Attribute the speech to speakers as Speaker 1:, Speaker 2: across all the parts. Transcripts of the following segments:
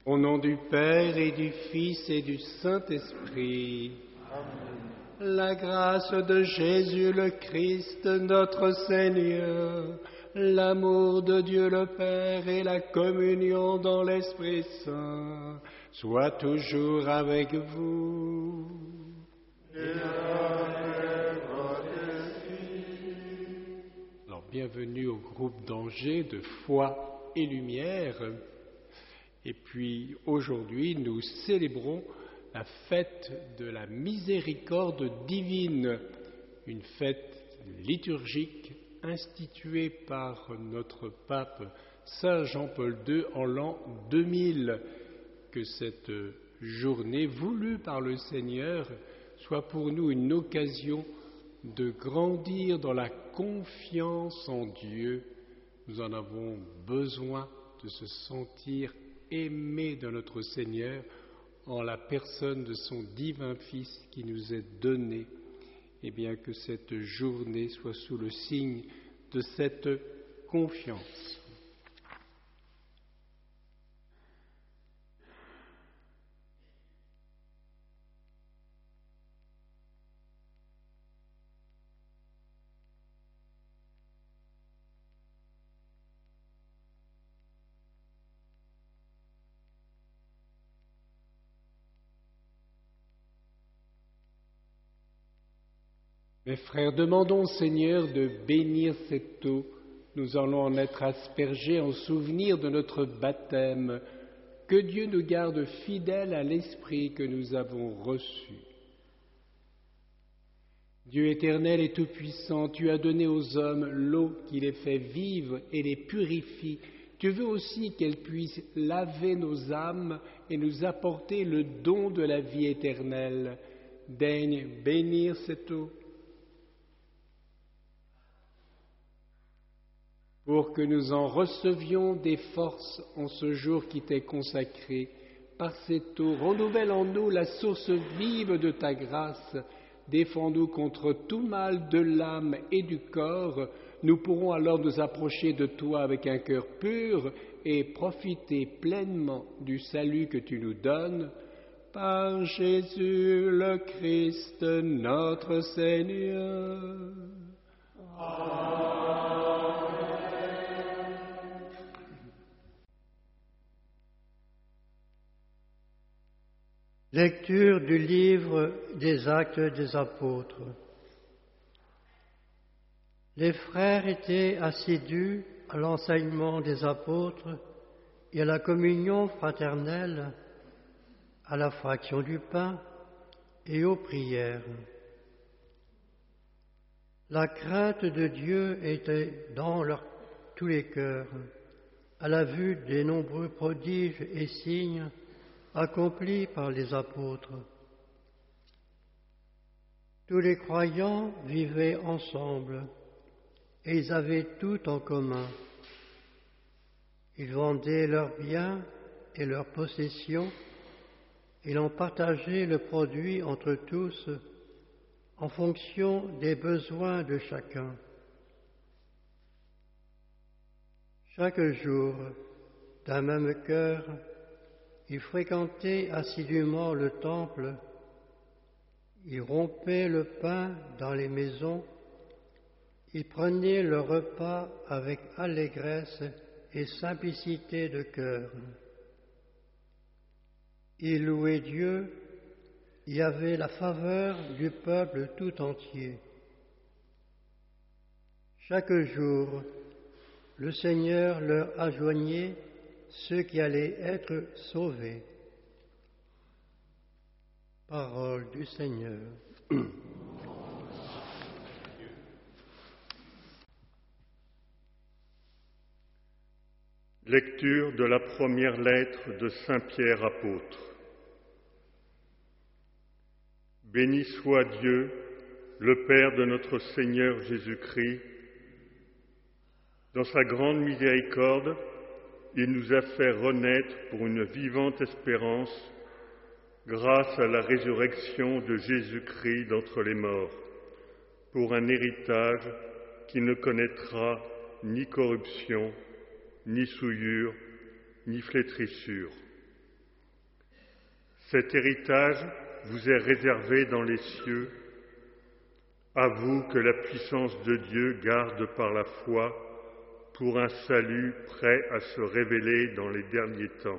Speaker 1: Au nom du Père et du Fils et du Saint-Esprit. Amen. La grâce de Jésus le Christ, notre Seigneur, l'amour de Dieu le Père et la communion dans l'Esprit Saint soient toujours avec vous. Alors, bienvenue au groupe d'Angers de Foi et Lumière. Et puis aujourd'hui, nous célébrons la fête de la miséricorde divine, une fête liturgique instituée par notre pape Saint Jean-Paul II en l'an 2000. Que cette journée voulue par le Seigneur soit pour nous une occasion de grandir dans la confiance en Dieu. Nous en avons besoin de se sentir aimé de notre Seigneur en la personne de son divin Fils qui nous est donné, et bien que cette journée soit sous le signe de cette confiance. Mes frères, demandons au Seigneur de bénir cette eau. Nous allons en être aspergés en souvenir de notre baptême. Que Dieu nous garde fidèles à l'Esprit que nous avons reçu. Dieu éternel et tout-puissant, tu as donné aux hommes l'eau qui les fait vivre et les purifie. Tu veux aussi qu'elle puisse laver nos âmes et nous apporter le don de la vie éternelle. Daigne bénir cette eau. Pour que nous en recevions des forces en ce jour qui t'est consacré. Par cette eau, renouvelle en nous la source vive de ta grâce. Défends-nous contre tout mal de l'âme et du corps. Nous pourrons alors nous approcher de toi avec un cœur pur et profiter pleinement du salut que tu nous donnes. Par Jésus le Christ, notre Seigneur. Amen.
Speaker 2: Lecture du livre des Actes des Apôtres. Les frères étaient assidus à l'enseignement des apôtres et à la communion fraternelle, à la fraction du pain et aux prières. La crainte de Dieu était dans tous les cœurs, à la vue des nombreux prodiges et signes accomplis par les apôtres. Tous les croyants vivaient ensemble et ils avaient tout en commun. Ils vendaient leurs biens et leurs possessions et en partageaient le produit entre tous en fonction des besoins de chacun. Chaque jour, d'un même cœur, ils fréquentaient assidûment le temple, ils rompaient le pain dans les maisons, ils prenaient le repas avec allégresse et simplicité de cœur. Ils louaient Dieu, il y avait la faveur du peuple tout entier. Chaque jour, le Seigneur leur adjoignait ceux qui allaient être sauvés. Parole du Seigneur.
Speaker 3: Lecture de la première lettre de Saint Pierre apôtre. Béni soit Dieu, le Père de notre Seigneur Jésus-Christ. Dans sa grande miséricorde, il nous a fait renaître pour une vivante espérance grâce à la résurrection de Jésus-Christ d'entre les morts, pour un héritage qui ne connaîtra ni corruption, ni souillure, ni flétrissure. Cet héritage vous est réservé dans les cieux. À vous que la puissance de Dieu garde par la foi pour un salut prêt à se révéler dans les derniers temps.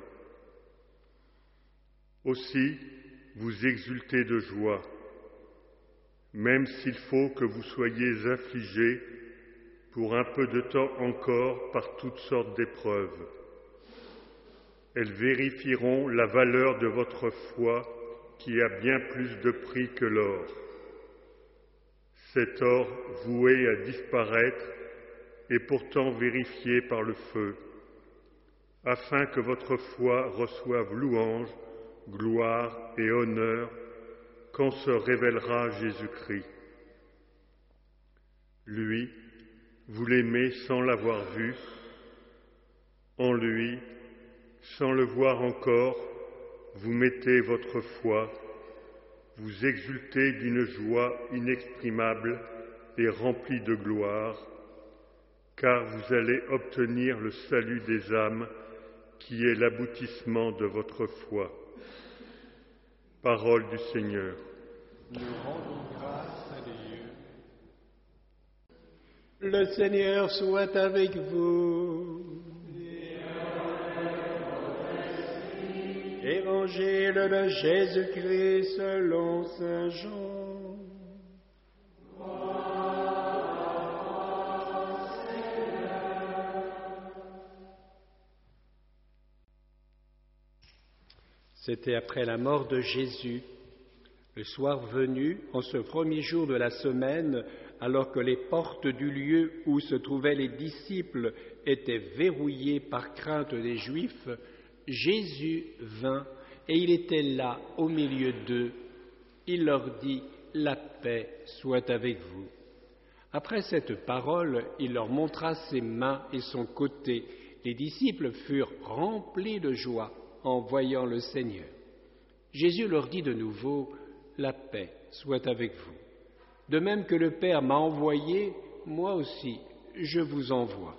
Speaker 3: Aussi, vous exultez de joie, même s'il faut que vous soyez affligés pour un peu de temps encore par toutes sortes d'épreuves. Elles vérifieront la valeur de votre foi qui a bien plus de prix que l'or. Cet or voué à disparaître est pourtant vérifié par le feu, afin que votre foi reçoive louange, gloire et honneur quand se révélera Jésus-Christ. Lui, vous l'aimez sans l'avoir vu. En lui, sans le voir encore, vous mettez votre foi, vous exultez d'une joie inexprimable et remplie de gloire, car vous allez obtenir le salut des âmes qui est l'aboutissement de votre foi. Parole du Seigneur.
Speaker 1: Nous rendons grâce à Dieu. Le Seigneur soit avec vous. Évangile de Jésus-Christ selon saint Jean. C'était après la mort de Jésus, le soir venu, en ce premier jour de la semaine, alors que les portes du lieu où se trouvaient les disciples étaient verrouillées par crainte des Juifs, Jésus vint et il était là au milieu d'eux. Il leur dit « La paix soit avec vous ». Après cette parole, il leur montra ses mains et son côté. Les disciples furent remplis de joie en voyant le Seigneur. Jésus leur dit de nouveau « La paix soit avec vous ». De même que le Père m'a envoyé, moi aussi je vous envoie.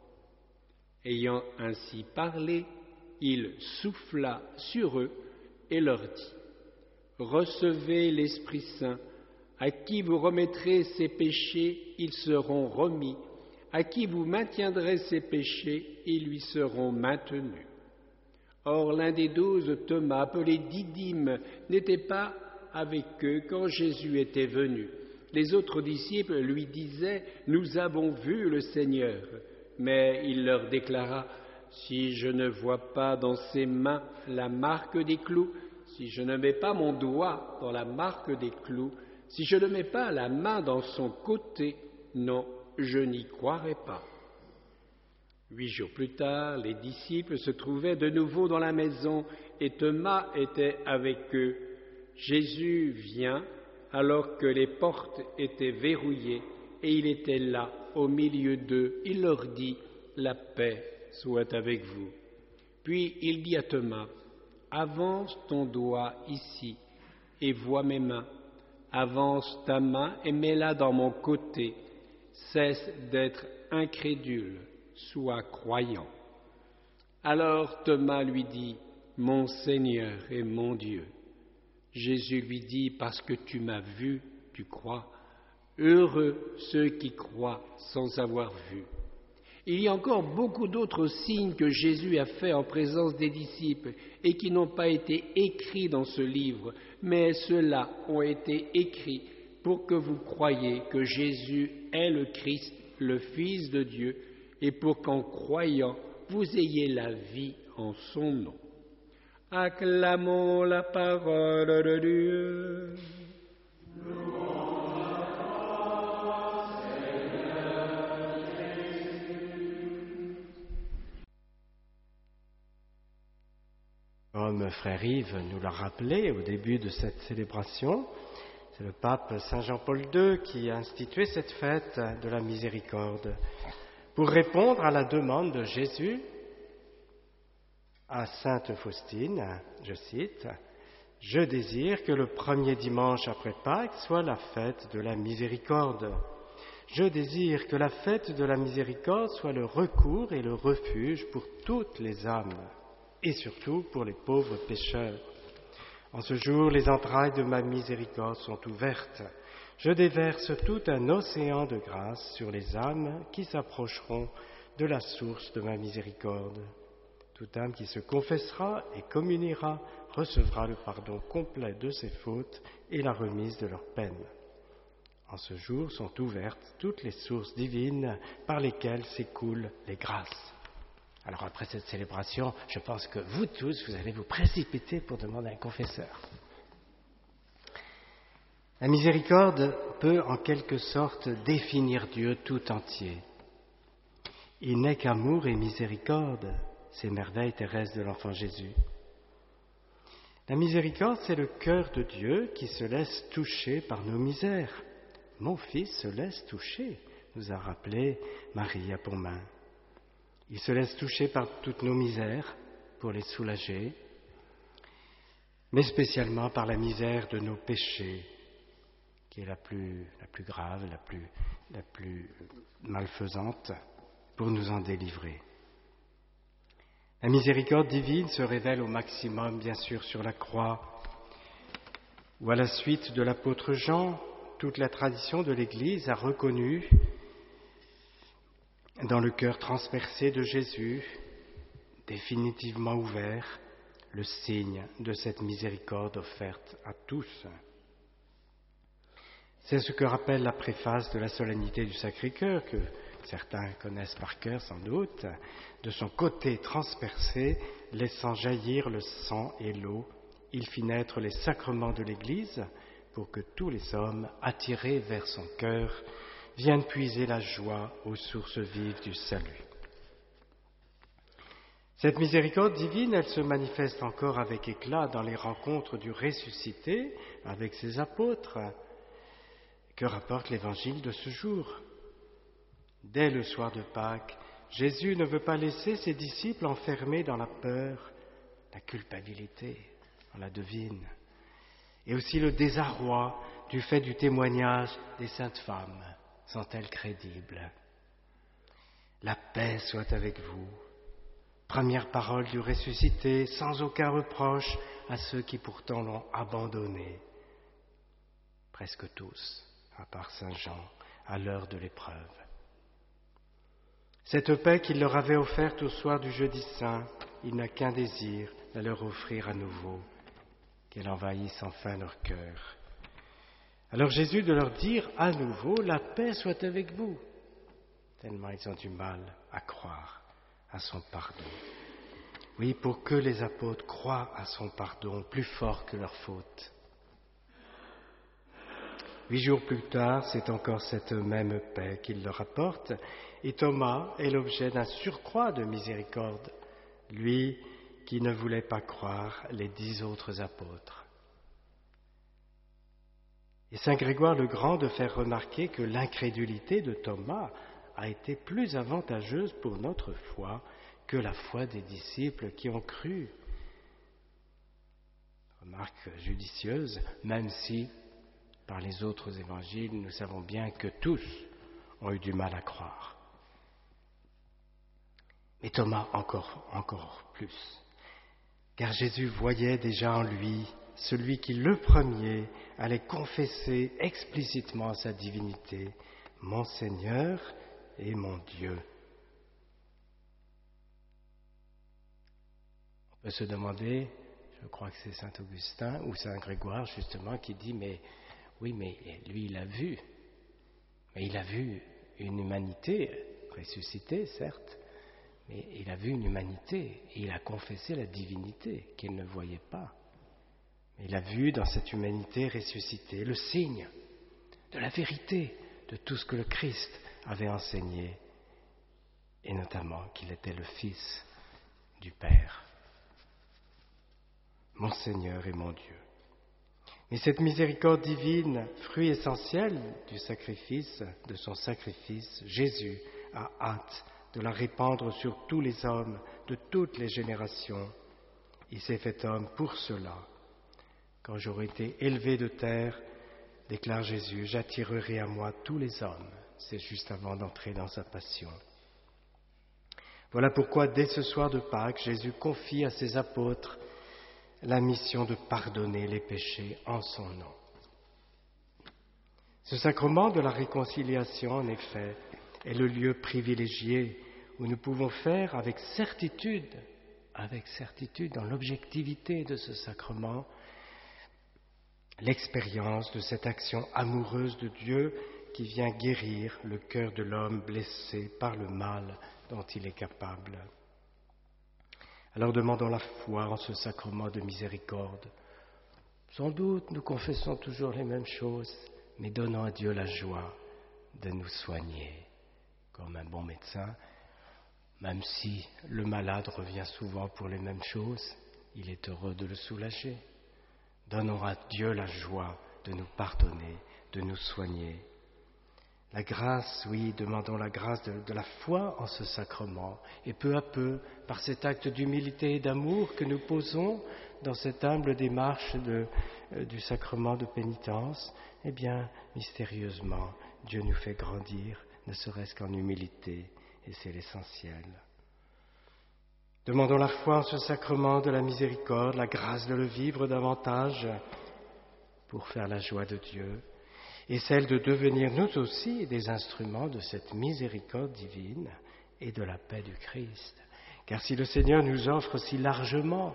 Speaker 1: Ayant ainsi parlé, il souffla sur eux et leur dit « Recevez l'Esprit Saint, à qui vous remettrez ses péchés, ils seront remis, à qui vous maintiendrez ses péchés, ils lui seront maintenus. » Or l'un des 12, Thomas, appelé Didyme, n'était pas avec eux quand Jésus était venu. Les autres disciples lui disaient « Nous avons vu le Seigneur ». Mais il leur déclara « Si je ne vois pas dans ses mains la marque des clous, si je ne mets pas mon doigt dans la marque des clous, si je ne mets pas la main dans son côté, non, je n'y croirai pas. » 8 jours plus tard, les disciples se trouvaient de nouveau dans la maison et Thomas était avec eux. Jésus vient alors que les portes étaient verrouillées et il était là au milieu d'eux. Il leur dit « La paix soit avec vous ». Puis il dit à Thomas « Avance ton doigt ici et vois mes mains. Avance ta main et mets-la dans mon côté. Cesse d'être incrédule. Sois croyant. » Alors Thomas lui dit « Mon Seigneur et mon Dieu. » Jésus lui dit « Parce que tu m'as vu, tu crois. Heureux ceux qui croient sans avoir vu. » Il y a encore beaucoup d'autres signes que Jésus a faits en présence des disciples et qui n'ont pas été écrits dans ce livre, mais ceux-là ont été écrits pour que vous croyiez que Jésus est le Christ, le Fils de Dieu, et pour qu'en croyant, vous ayez la vie en son nom. Acclamons la parole de Dieu.
Speaker 4: Comme Frère Yves nous l'a rappelé au début de cette célébration, c'est le pape Saint Jean-Paul II qui a institué cette fête de la miséricorde pour répondre à la demande de Jésus à Sainte Faustine, je cite, « Je désire que le premier dimanche après Pâques soit la fête de la miséricorde. Je désire que la fête de la miséricorde soit le recours et le refuge pour toutes les âmes, et surtout pour les pauvres pécheurs. En ce jour, les entrailles de ma miséricorde sont ouvertes. Je déverse tout un océan de grâce sur les âmes qui s'approcheront de la source de ma miséricorde. Toute âme qui se confessera et communiera recevra le pardon complet de ses fautes et la remise de leurs peines. En ce jour sont ouvertes toutes les sources divines par lesquelles s'écoulent les grâces. Alors après cette célébration, je pense que vous tous, vous allez vous précipiter pour demander un confesseur. La miséricorde peut en quelque sorte définir Dieu tout entier. Il n'est qu'amour et miséricorde, ces merveilles terrestres de l'enfant Jésus. La miséricorde, c'est le cœur de Dieu qui se laisse toucher par nos misères. Mon fils se laisse toucher, nous a rappelé Marie à Pontmain. Il se laisse toucher par toutes nos misères pour les soulager, mais spécialement par la misère de nos péchés, qui est la plus grave, la plus malfaisante, pour nous en délivrer. La miséricorde divine se révèle au maximum, bien sûr, sur la croix, où à la suite de l'apôtre Jean, toute la tradition de l'Église a reconnu dans le cœur transpercé de Jésus, définitivement ouvert, le signe de cette miséricorde offerte à tous. C'est ce que rappelle la préface de la solennité du Sacré-Cœur, que certains connaissent par cœur sans doute, de son côté transpercé, laissant jaillir le sang et l'eau, il fit naître les sacrements de l'Église pour que tous les hommes, attirés vers son cœur, viennent puiser la joie aux sources vives du salut. Cette miséricorde divine, elle se manifeste encore avec éclat dans les rencontres du ressuscité avec ses apôtres, que rapporte l'Évangile de ce jour. Dès le soir de Pâques, Jésus ne veut pas laisser ses disciples enfermés dans la peur, la culpabilité, on la devine, et aussi le désarroi du fait du témoignage des saintes femmes. Sont-elles crédibles? La paix soit avec vous. Première parole du ressuscité, sans aucun reproche à ceux qui pourtant l'ont abandonné. Presque tous, à part Saint Jean, à l'heure de l'épreuve. Cette paix qu'il leur avait offerte au soir du jeudi saint, il n'a qu'un désir, de leur offrir à nouveau, qu'elle envahisse enfin leur cœur. Alors Jésus de leur dire à nouveau, la paix soit avec vous, tellement ils ont du mal à croire à son pardon. Oui, pour que les apôtres croient à son pardon plus fort que leurs fautes. 8 jours plus tard, c'est encore cette même paix qu'il leur apporte, et Thomas est l'objet d'un surcroît de miséricorde, lui qui ne voulait pas croire les 10 autres apôtres. Et saint Grégoire le Grand de faire remarquer que l'incrédulité de Thomas a été plus avantageuse pour notre foi que la foi des disciples qui ont cru. Remarque judicieuse, même si, par les autres évangiles, nous savons bien que tous ont eu du mal à croire. Mais Thomas encore plus, car Jésus voyait déjà en lui celui qui, le premier, allait confesser explicitement sa divinité, « Mon Seigneur et mon Dieu ». On peut se demander, je crois que c'est saint Augustin ou saint Grégoire justement qui dit, mais lui il a vu, mais il a vu une humanité ressuscitée certes, mais il a vu une humanité et il a confessé la divinité qu'il ne voyait pas. Mais il a vu dans cette humanité ressuscitée le signe de la vérité de tout ce que le Christ avait enseigné, et notamment qu'il était le Fils du Père. Mon Seigneur et mon Dieu. Mais cette miséricorde divine, fruit essentiel du sacrifice, de son sacrifice, Jésus a hâte de la répandre sur tous les hommes de toutes les générations. Il s'est fait homme pour cela. Quand j'aurai été élevé de terre, déclare Jésus, j'attirerai à moi tous les hommes. C'est juste avant d'entrer dans sa passion. Voilà pourquoi, dès ce soir de Pâques, Jésus confie à ses apôtres la mission de pardonner les péchés en son nom. Ce sacrement de la réconciliation, en effet, est le lieu privilégié où nous pouvons faire avec certitude, dans l'objectivité de ce sacrement, l'expérience de cette action amoureuse de Dieu qui vient guérir le cœur de l'homme blessé par le mal dont il est capable. Alors demandons la foi en ce sacrement de miséricorde. Sans doute, nous confessons toujours les mêmes choses, mais donnons à Dieu la joie de nous soigner. Comme un bon médecin, même si le malade revient souvent pour les mêmes choses, il est heureux de le soulager. Donnons à Dieu la joie de nous pardonner, de nous soigner. La grâce, oui, demandons la grâce de la foi en ce sacrement. Et peu à peu, par cet acte d'humilité et d'amour que nous posons dans cette humble démarche du sacrement de pénitence, eh bien, mystérieusement, Dieu nous fait grandir, ne serait-ce qu'en humilité, et c'est l'essentiel. Demandons la foi en ce sacrement de la miséricorde, la grâce de le vivre davantage pour faire la joie de Dieu, et celle de devenir nous aussi des instruments de cette miséricorde divine et de la paix du Christ. Car si le Seigneur nous offre si largement,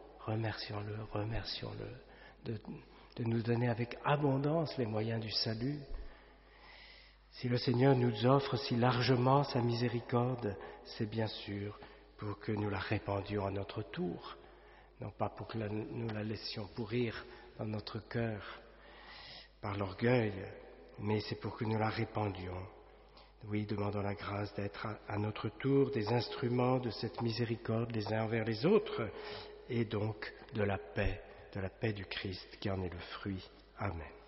Speaker 4: remercions-le de nous donner avec abondance les moyens du salut. Si le Seigneur nous offre si largement sa miséricorde, c'est bien sûr pour que nous la répandions à notre tour, non pas pour que nous la laissions pourrir dans notre cœur par l'orgueil, mais c'est pour que nous la répandions. Oui, demandons la grâce d'être à notre tour des instruments de cette miséricorde les uns envers les autres, et donc de la paix du Christ qui en est le fruit. Amen.